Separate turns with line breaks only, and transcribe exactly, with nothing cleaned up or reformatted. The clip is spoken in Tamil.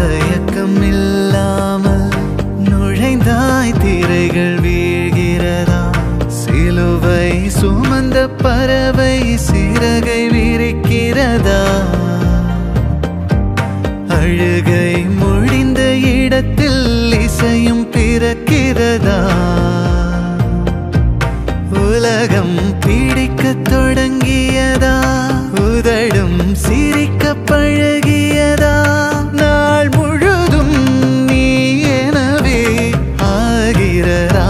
தயக்கம் இல்லாமல் நுழைந்தாய் திரைகள் வீழ்கிறதா சிலுவை சுமந்த பறவை சிறகை விரிக்கிறதா அழுகை முடிந்த இடத்தில் இசையும் பிறக்கிறதா உலகம் பிடிக்க தொடங்கியதா உதடும் சிரிக்க பழ